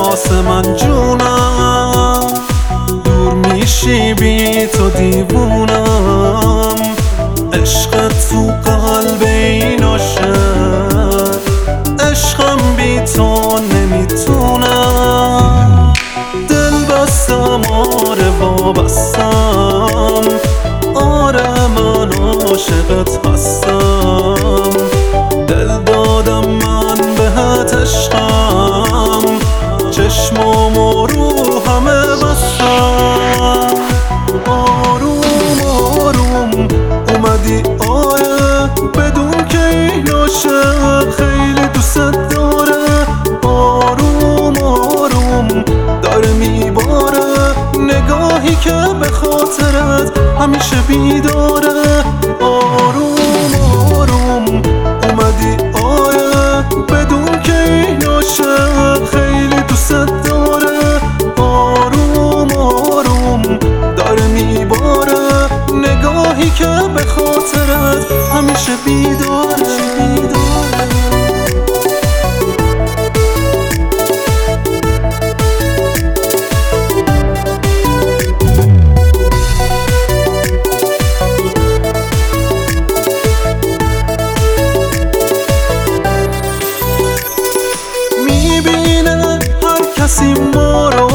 واسه من جونم، دور میشی بی تو دیوونم. عشقت تو قلب این عاشق، عشقم بی تو نمیتونم. دل بستم آره وابستم، آره من عاشقت هستم. دل دادم من بهت عشقم، چشمام و روحمه بستم. آروم آروم اومدی آره، بدون که این عاشق خیلی دوست داره. آروم آروم داره میباره، نگاهی که به خاطرت همیشه بیداره. آروم آروم اومدی آره، بدون که این عاشق خیلی دوست داره. آروم آروم داره میباره، نگاهی که به خاطرت همیشه بیداره. کسی ما رو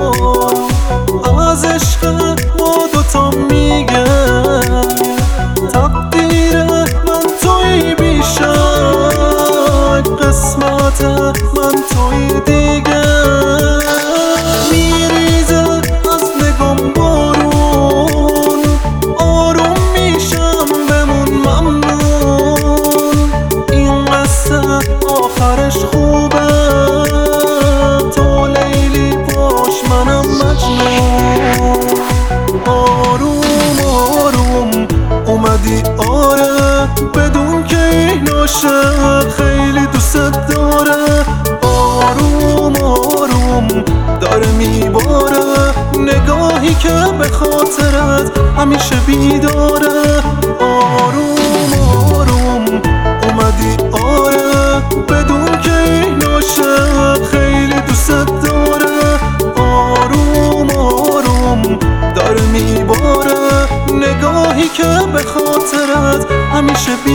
از عشق ما دوتا میگه، تقدیر من توی بیشک، قسمت من توی دیگه. میریزه از نگام بارون، آروم میشم بمون ممنون. این قصه آخرش خوبه، منم مجنون. آروم آروم اومدی آره، بدون که این عاشق خیلی دوست داره. آروم آروم داره میباره، نگاهی که به خاطرت همیشه بیداره. آروم آروم اومدی آره، بدون که این عاشق خیلی دوست داره. آروم آروم داره میباره، نگاهی که به خاطرت همیشه